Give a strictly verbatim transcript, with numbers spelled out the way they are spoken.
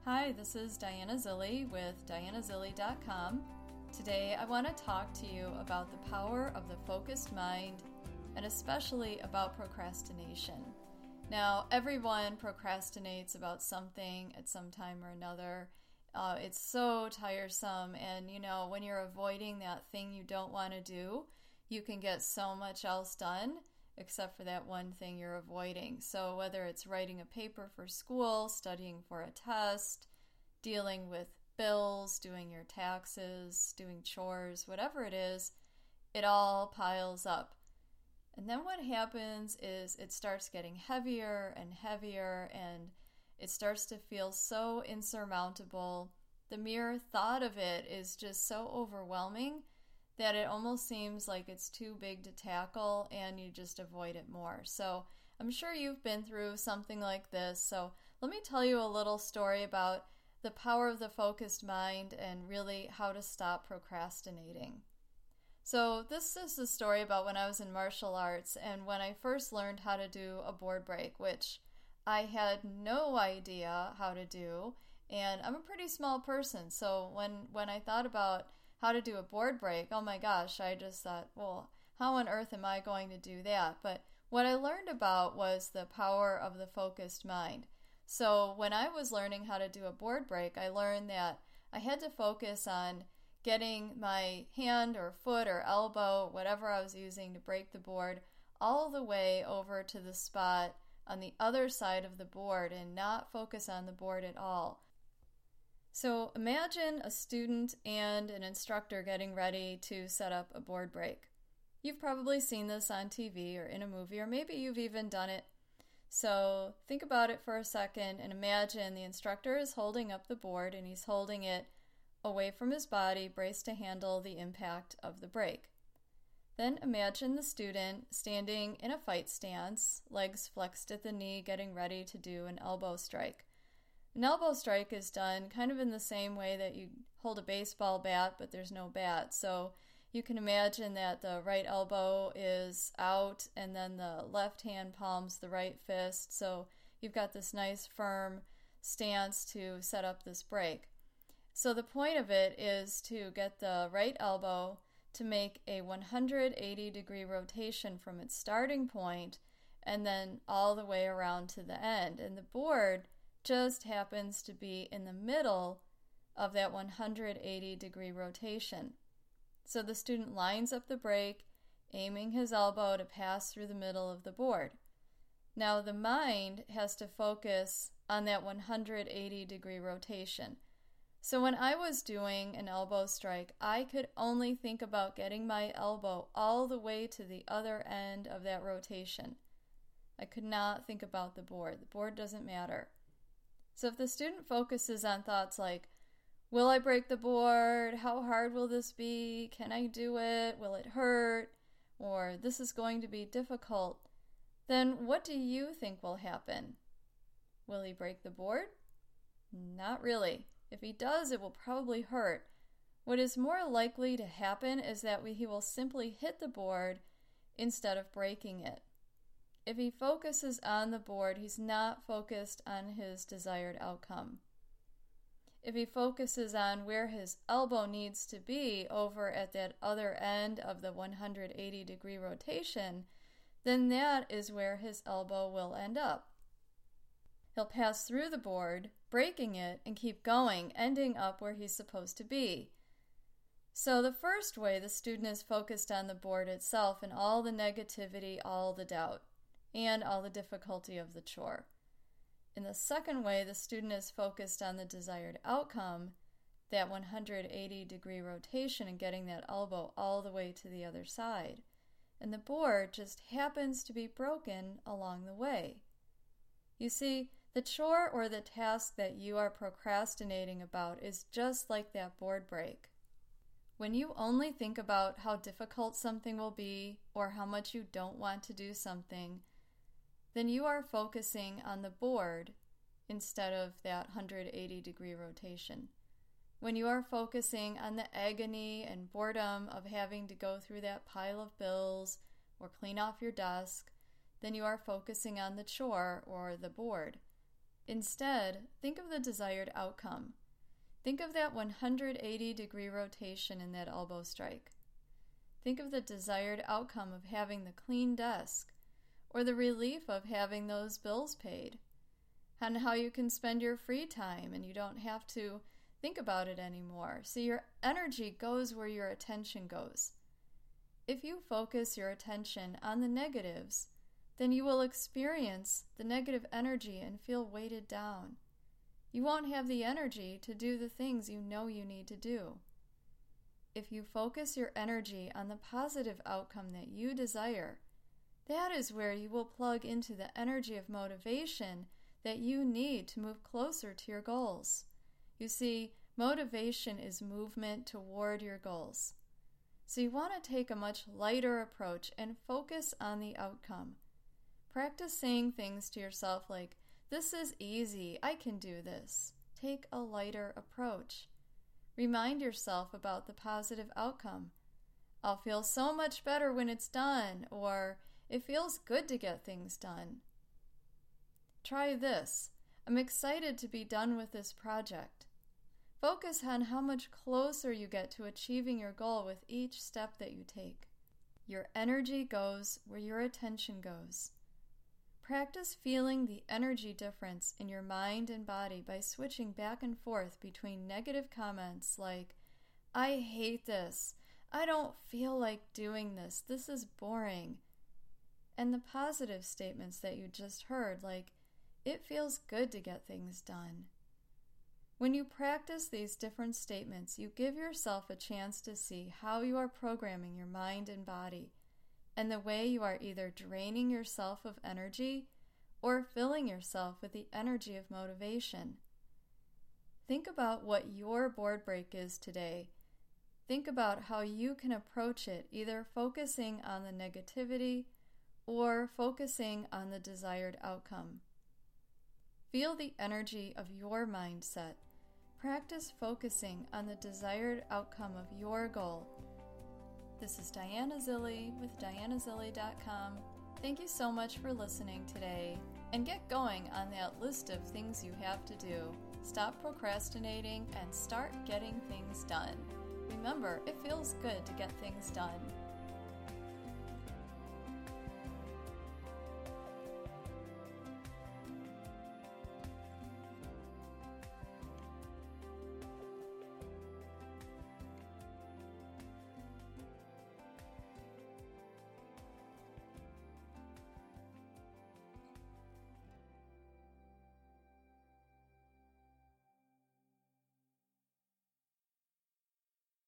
Hi, this is Diana Zilli with diana zilli dot com. Today I want to talk to you about the power of the focused mind and especially about procrastination. Now, everyone procrastinates about something at some time or another. Uh, it's so tiresome, and you know, when you're avoiding that thing you don't want to do, you can get so much else done except for that one thing you're avoiding. So whether it's writing a paper for school, studying for a test, dealing with bills, doing your taxes, doing chores, whatever it is, it all piles up. And then what happens is it starts getting heavier and heavier, and it starts to feel so insurmountable. The mere thought of it is just so overwhelming that it almost seems like it's too big to tackle and you just avoid it more. So I'm sure you've been through something like this. So let me tell you a little story about the power of the focused mind and really how to stop procrastinating. So this is a story about when I was in martial arts and when I first learned how to do a board break, which I had no idea how to do. And I'm a pretty small person. So when, when I thought about how to do a board break, oh my gosh, I just thought, well, how on earth am I going to do that? But what I learned about was the power of the focused mind. So when I was learning how to do a board break, I learned that I had to focus on getting my hand or foot or elbow, whatever I was using to break the board, all the way over to the spot on the other side of the board and not focus on the board at all. So imagine a student and an instructor getting ready to set up a board break. You've probably seen this on T V or in a movie, or maybe you've even done it. So think about it for a second and imagine the instructor is holding up the board and he's holding it away from his body, braced to handle the impact of the break. Then imagine the student standing in a fight stance, legs flexed at the knee, getting ready to do an elbow strike. An elbow strike is done kind of in the same way that you hold a baseball bat, but there's no bat. So you can imagine that the right elbow is out and then the left hand palms the right fist. So you've got this nice firm stance to set up this break. So the point of it is to get the right elbow to make a one hundred eighty degree rotation from its starting point and then all the way around to the end. And the board just happens to be in the middle of that one hundred eighty degree rotation. So the student lines up the break, aiming his elbow to pass through the middle of the board. Now the mind has to focus on that one hundred eighty degree rotation. So when I was doing an elbow strike, I could only think about getting my elbow all the way to the other end of that rotation. I could not think about the board. The board doesn't matter. So if the student focuses on thoughts like, will I break the board? How hard will this be? Can I do it? Will it hurt? Or this is going to be difficult. Then what do you think will happen? Will he break the board? Not really. If he does, it will probably hurt. What is more likely to happen is that we, he will simply hit the board instead of breaking it. If he focuses on the board, he's not focused on his desired outcome. If he focuses on where his elbow needs to be over at that other end of the one hundred eighty degree rotation, then that is where his elbow will end up. He'll pass through the board, breaking it, and keep going, ending up where he's supposed to be. So the first way, the student is focused on the board itself and all the negativity, all the doubt, and all the difficulty of the chore. In the second way, the student is focused on the desired outcome, that one hundred eighty degree rotation and getting that elbow all the way to the other side. And the board just happens to be broken along the way. You see, the chore or the task that you are procrastinating about is just like that board break. When you only think about how difficult something will be or how much you don't want to do something, then you are focusing on the board instead of that one hundred eighty degree rotation. When you are focusing on the agony and boredom of having to go through that pile of bills or clean off your desk, then you are focusing on the chore or the board. Instead, think of the desired outcome. Think of that one hundred eighty degree rotation in that elbow strike. Think of the desired outcome of having the clean desk, or the relief of having those bills paid, and how you can spend your free time and you don't have to think about it anymore. So your energy goes where your attention goes. If you focus your attention on the negatives, then you will experience the negative energy and feel weighted down. You won't have the energy to do the things you know you need to do. If you focus your energy on the positive outcome that you desire, that is where you will plug into the energy of motivation that you need to move closer to your goals. You see, motivation is movement toward your goals. So you want to take a much lighter approach and focus on the outcome. Practice saying things to yourself like, "This is easy, I can do this." Take a lighter approach. Remind yourself about the positive outcome. "I'll feel so much better when it's done," or "It feels good to get things done." Try this. "I'm excited to be done with this project." Focus on how much closer you get to achieving your goal with each step that you take. Your energy goes where your attention goes. Practice feeling the energy difference in your mind and body by switching back and forth between negative comments like, "I hate this," "I don't feel like doing this," "This is boring," and the positive statements that you just heard like, "It feels good to get things done." When you practice these different statements, you give yourself a chance to see how you are programming your mind and body, and the way you are either draining yourself of energy or filling yourself with the energy of motivation. Think about what your board break is today. Think about how you can approach it, either focusing on the negativity or focusing on the desired outcome. Feel the energy of your mindset. Practice focusing on the desired outcome of your goal. This is Diana Zilli with Diana Zilli dot com. Thank you so much for listening today, and get going on that list of things you have to do. Stop procrastinating and start getting things done. Remember, it feels good to get things done.